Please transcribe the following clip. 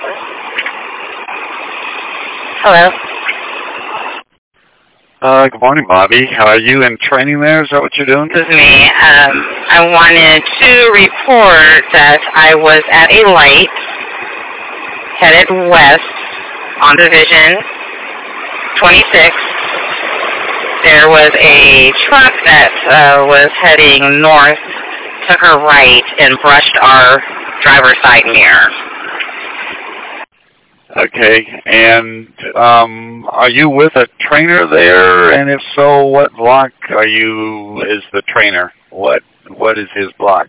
Hello? Good morning, Bobby. How are you in training there? Is that what you're doing? This is me. I wanted to report that I was at a light headed west on Division 26. There was a truck that was heading north, took her right, and brushed our driver's side mirror. Okay, and are you with a trainer there? And if so, what block is the trainer? What is his block?